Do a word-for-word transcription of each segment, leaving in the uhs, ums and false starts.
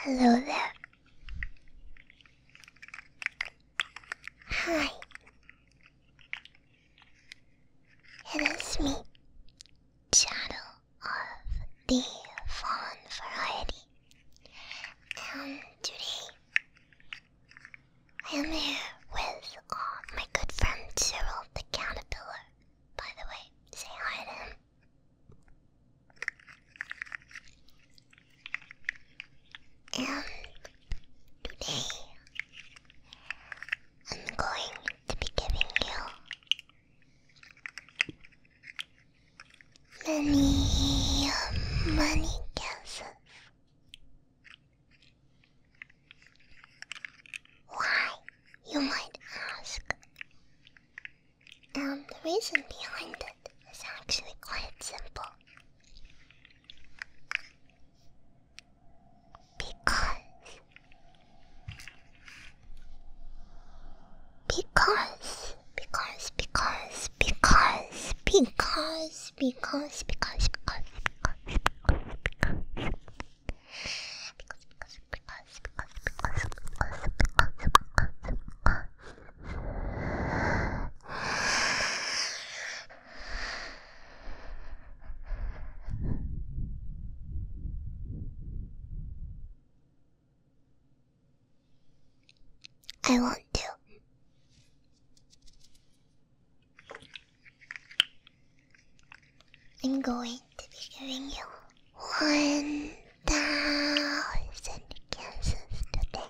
Hello there. Hi. It is me, Shadow of the Fallen Variety. And today, I am here with uh, my good friend Cyril the Caterpillar. By the way, say hi to him. And today, I'm going to be giving you many, many guesses. Why, you might ask? And the reason behind it is actually quite simple. Because, because, because, because, because, because, because, because, because, because, because, because, because, I want to. I'm going to be giving you one thousand guesses today.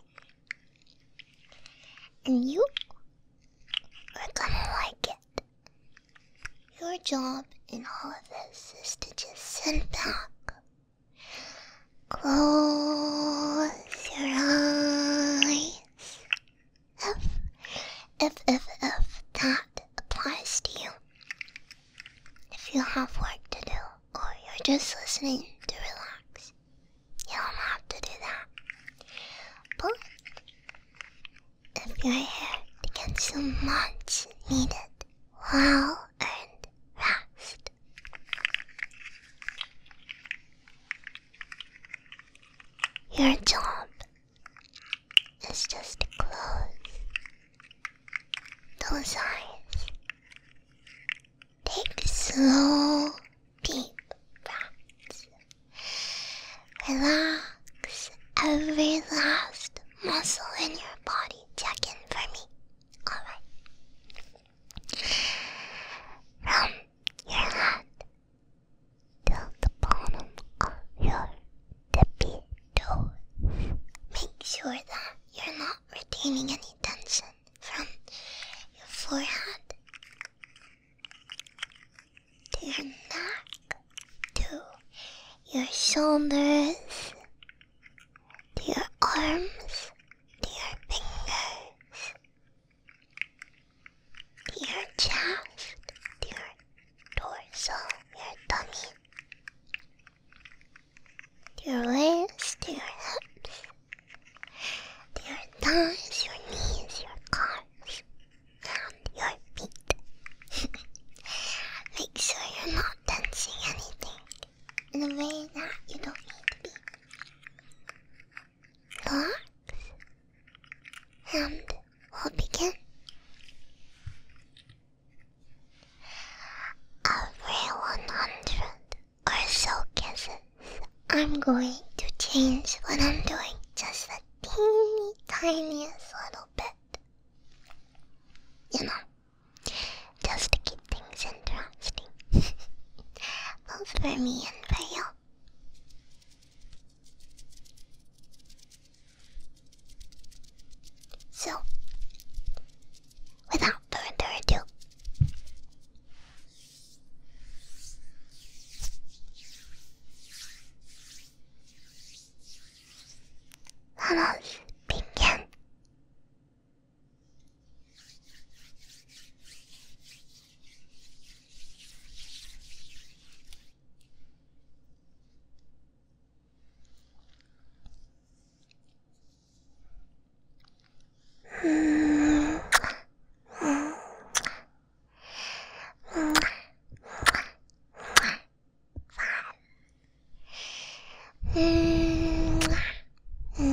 And you are gonna like it. Your job in all of this is to just sit back, close your eyes. If, if, if, if that applies to you. If you have work to do, or you're just listening to relax, you don't have to do that. But if you're here to get some much needed, well-earned rest, your job is just to close those eyes. Take slow, deep breaths. Relax every last muscle in your body. Check in for me. Alright. From your head to the bottom of your tippy toes. Make sure that you're not retaining any tension from your forehead to your neck, to your shoulders, to your arms, to your fingers, to your chest, to your torso, your tummy, to your waist, to your hips, to your thighs, your knees, your calves, and your feet. Make sure you're not tensing anything in a way that you don't need to be. Relax, and we'll begin. Every one hundred or so kisses, I'm going to change what I'm doing just a teeny tiniest little bit. You know, just to keep things interesting. Both for me and for you. So, without further ado, let us begin. Mm,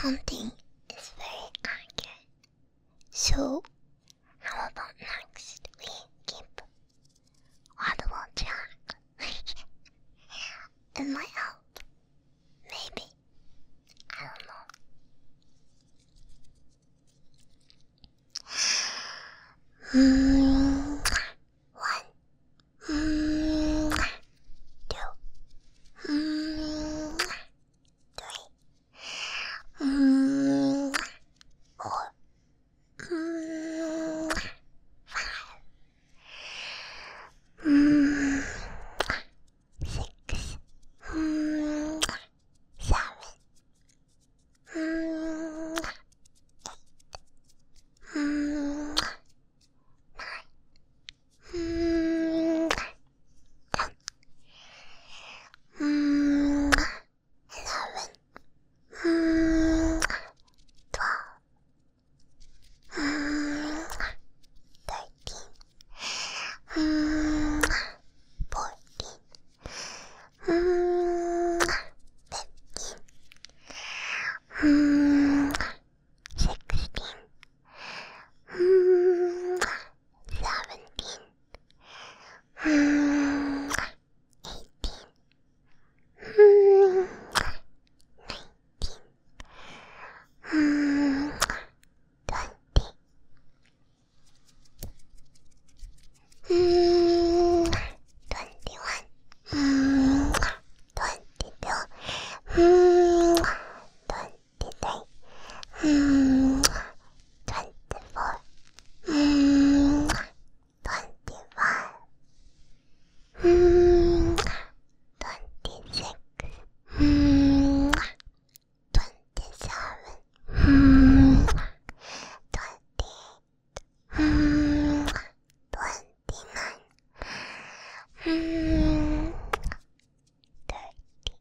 counting is very accurate. So, how about next we keep audible track? It might help. Maybe. I don't know. Mm, one. Mm, two. Mm, three. Mm, four. Mm, five. Mm, six. Mm, seven. Mm, eight. Mm, nine. Mm, ten. Mm, eleven. Mm, twelve. Mm, thirteen. Mm, fourteen. Mm, fifteen. Mm, sixteen. Mm, seventeen. Mm, eighteen. Mm, nineteen. Mm, twenty. Mm, twenty-one. Mm, twenty-two. Mm, twenty-three. Mm, twenty-four. Mm, twenty-five. Mm, twenty-six. Mm, twenty-seven. Mm, twenty-eight. Mm, twenty-nine. Mm, thirty.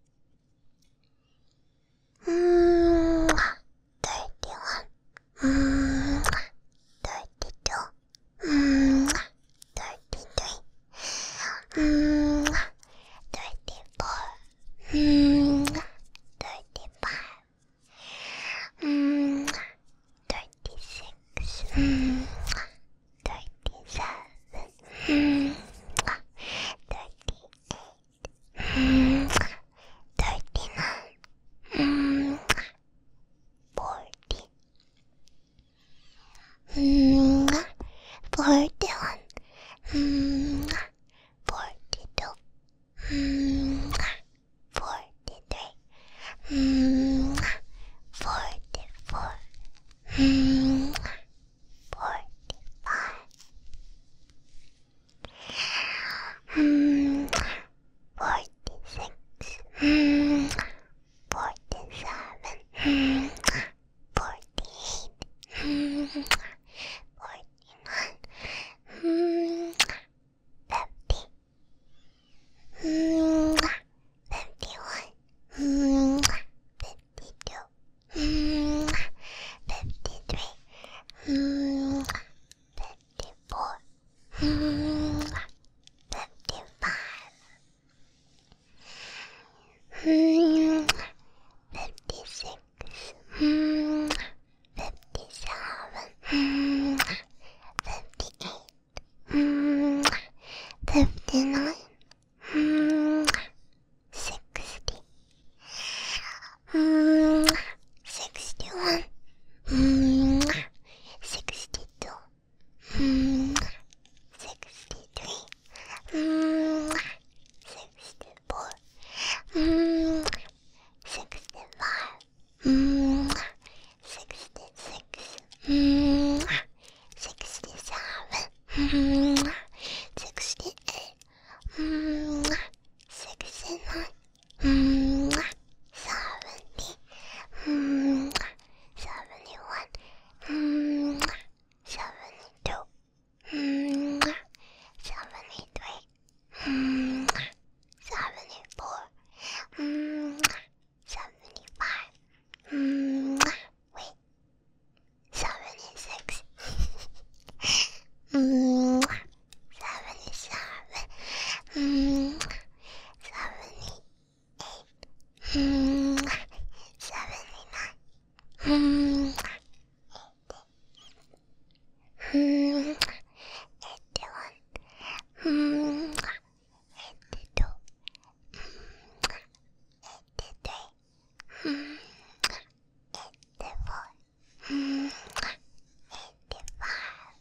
Mm, thirty-one. Mm, thirty-two. Mm, thirty-three. Mm, thirty-four. Mm, thirty-five. Mm, thirty-six. Mm, thirty-seven. Mm, thirty-eight. Mm, thirty-nine. Mm, forty. Mm, forty-one. Mm, forty-two. Mm, forty-three. Mm, forty-four. Mm, forty-five. Mm, forty-six. Mm, forty-seven. Mm, forty-eight. Mm, forty-nine. Mm, fifty. Mm, fifty-one. Mm, fifty-two. Mm, fifty-three. Mm, fifty-four. Mm, fifty-five. Mm, fifty-six. Hmm. Hmm. eighty-one. Hmm. eighty-two. eighty-three. Hmm. eighty-four. Hmm. eighty-five.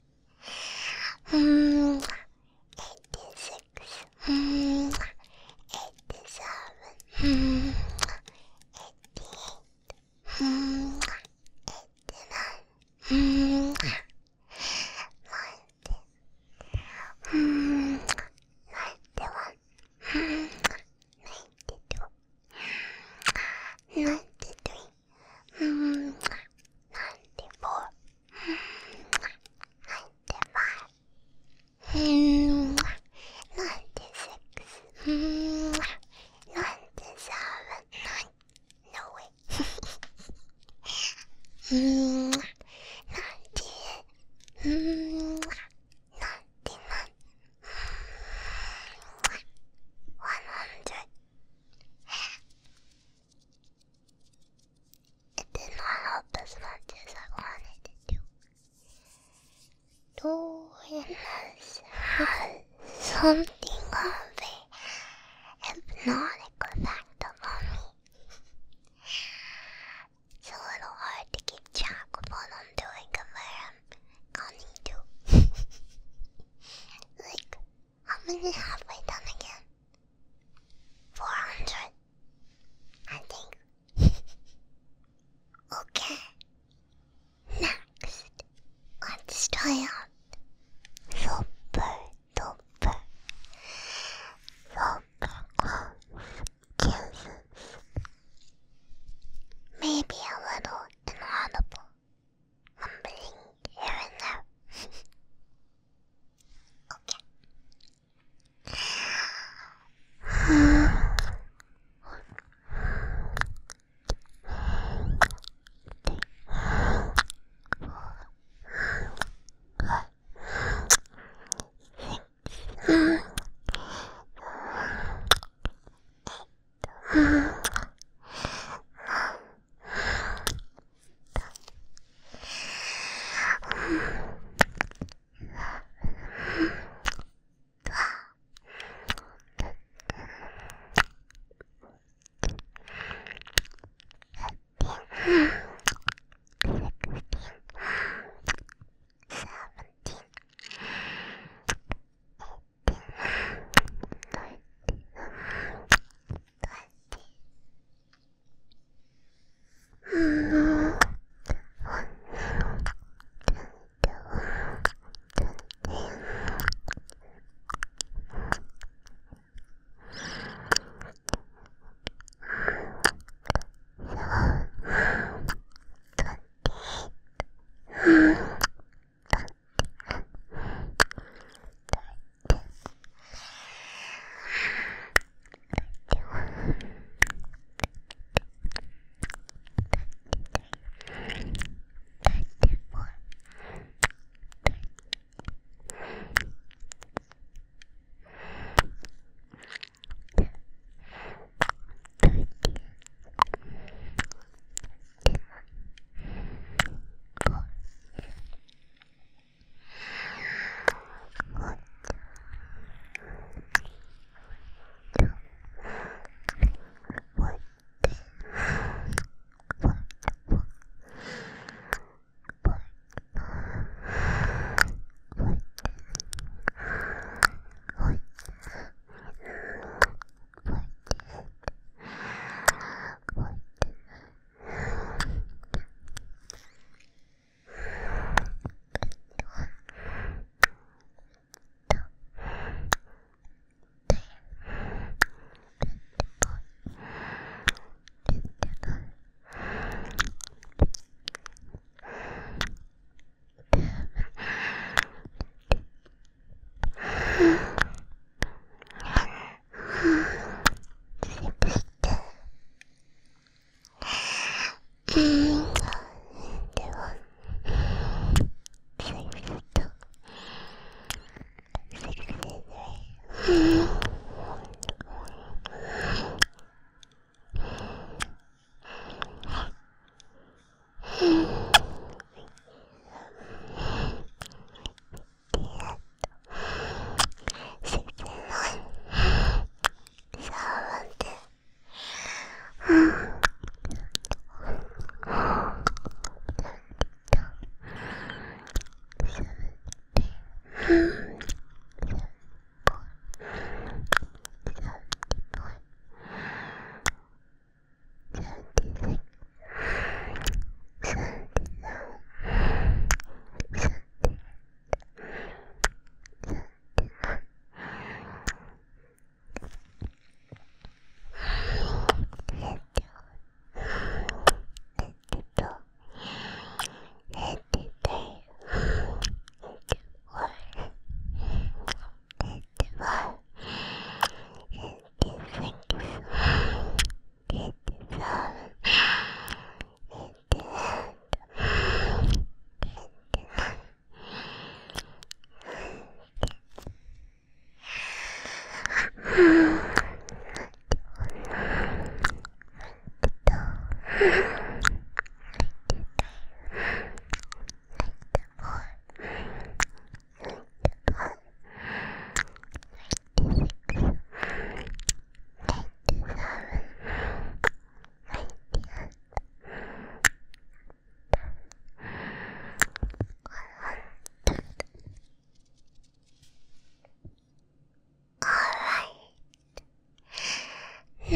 Hmm. eighty-six. Hmm. eighty-seven. Hmm. eighty-eight. Hmm. eighty-nine. Hmm. ninety. Hmm. ninety-one. Hmm. ninety-two. ninety-three. Hmm. ninety-four. ninety-five. Hmm. ninety-six. Hmm. ninety-seven. Nine. No way. Hmm. ninety-eight. Hmm. ninety-nine. one hundred. It did not help as much as I wanted it to. Dorinus has something of a hypnotic effect upon me. It's a little hard to keep track of what I'm doing and where I'm going to. Like, how many have I done again? four hundred, I think. Okay. Next, let's try out super duper super close kisses. Maybe a little inaudible mumbling here and there. Okay.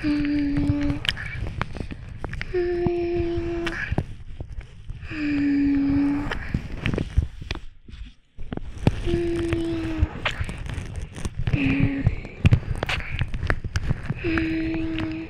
Mm. Mm. Mm. Mm. Mm. Mm.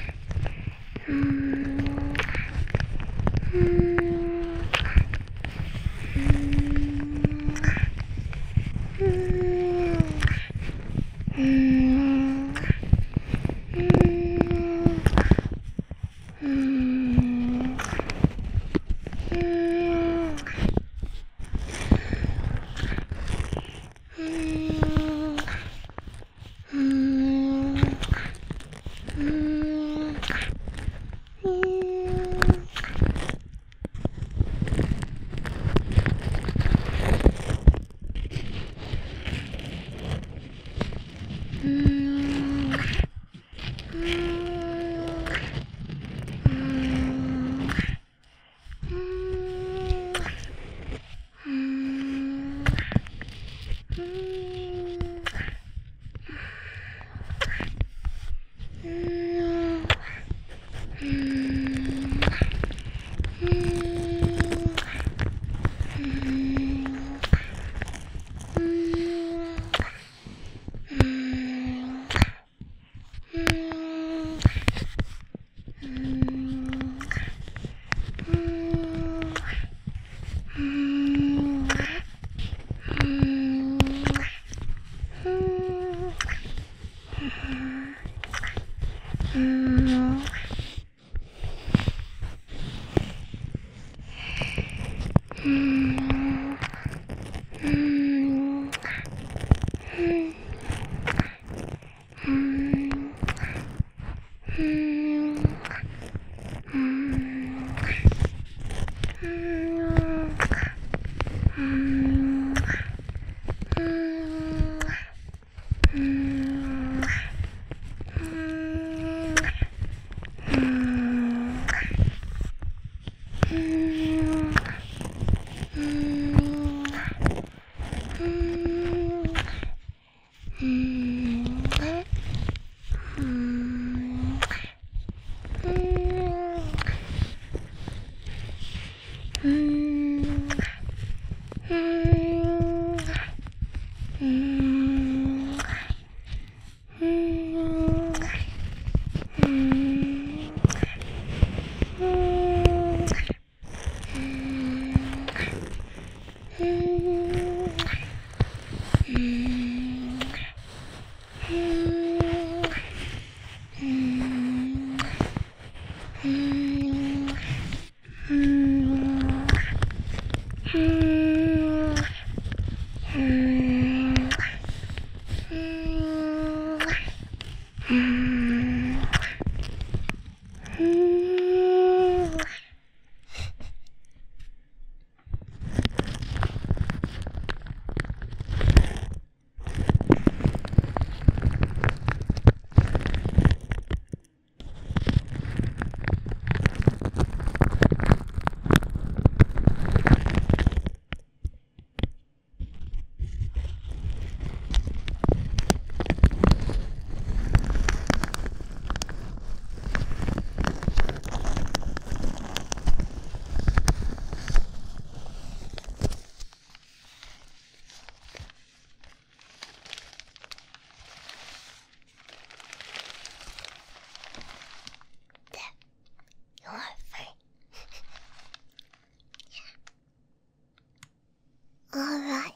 Alright,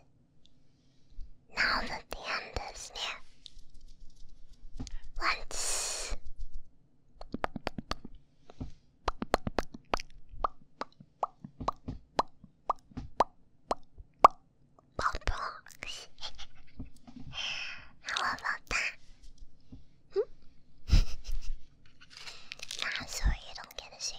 now that the end is near, let's pop rocks. How about that? Hmm? Nah, sorry, you don't get a see.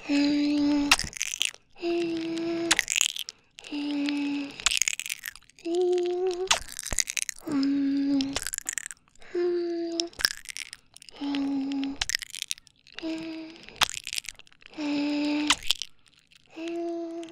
Mm, mm, mm, mm, mm, mm, mm, mm, mm, mm.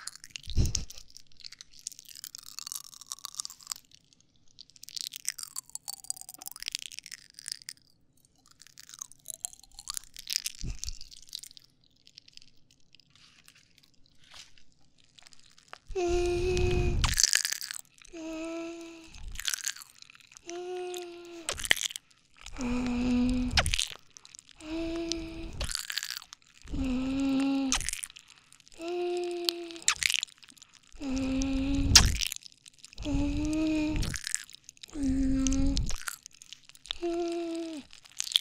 Mm, mm, mm, mm, mm, mm, mm, mm, mm.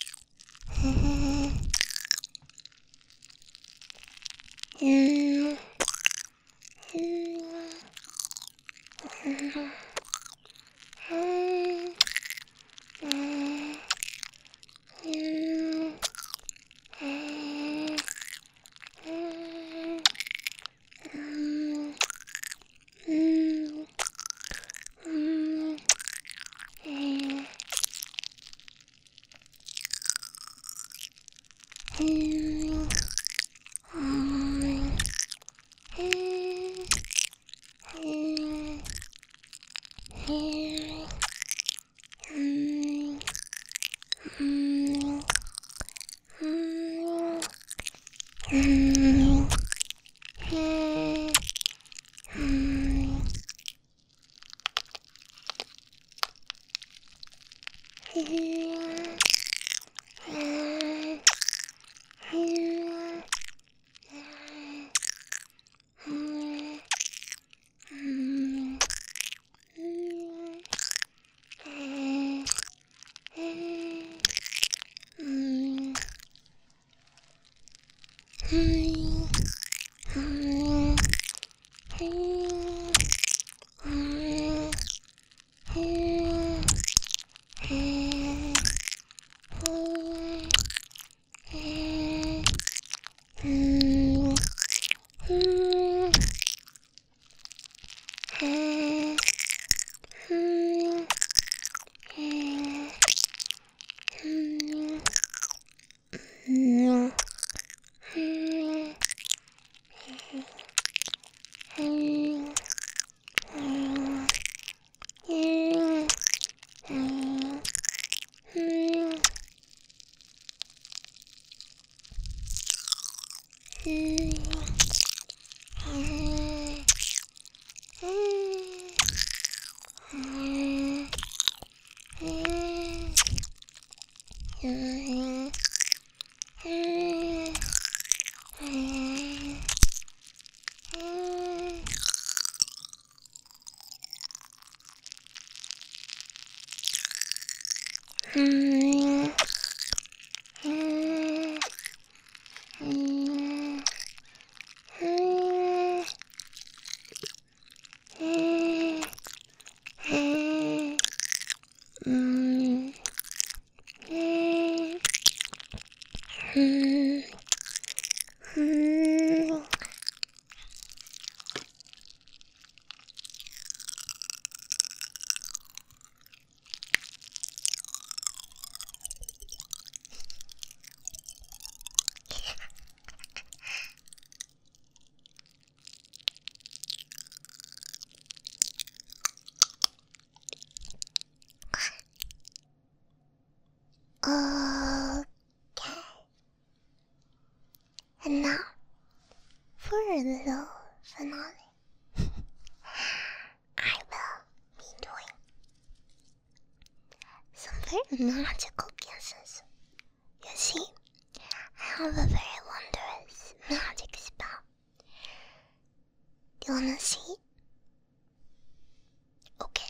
Mm, mm, mm, mm, mm, mm, mm, mm, mm, mm, mm. Mm, mm, mm, mm, mm, mm, mm, mm, mm, mm, mm. Okay. And now, for a little finale, I will be doing some very magical kisses. You see, I have a very wondrous magic spell. Do you wanna see? Okay.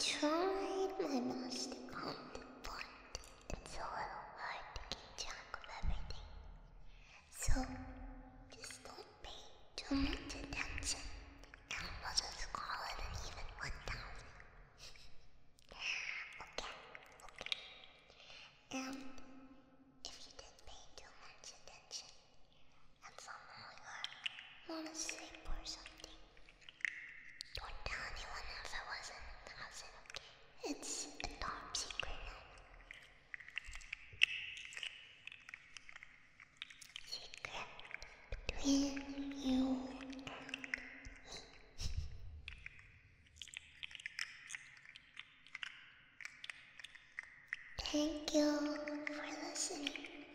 tried my best to count, but it's a little hard to keep track of everything. So, just don't pay too much attention, and we'll just call it an even one thousand. Okay, okay. And if you did pay too much attention, and somehow you're not asleep or something, don't tell anyone if it wasn't a thousand, okay? It's a top secret now. Secret between you and me. Thank you for listening.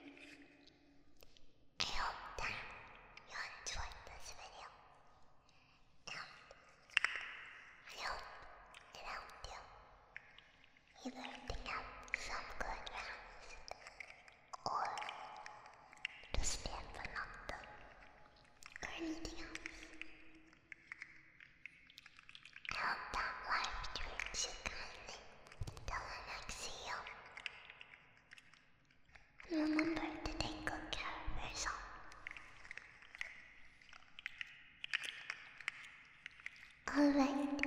I hope that you enjoyed this video. And I hope it helped you either to get some good rest or to stand for nothing or anything else. I hope that life treats you kindly until the next video. And remember to take good care of yourself. Alright,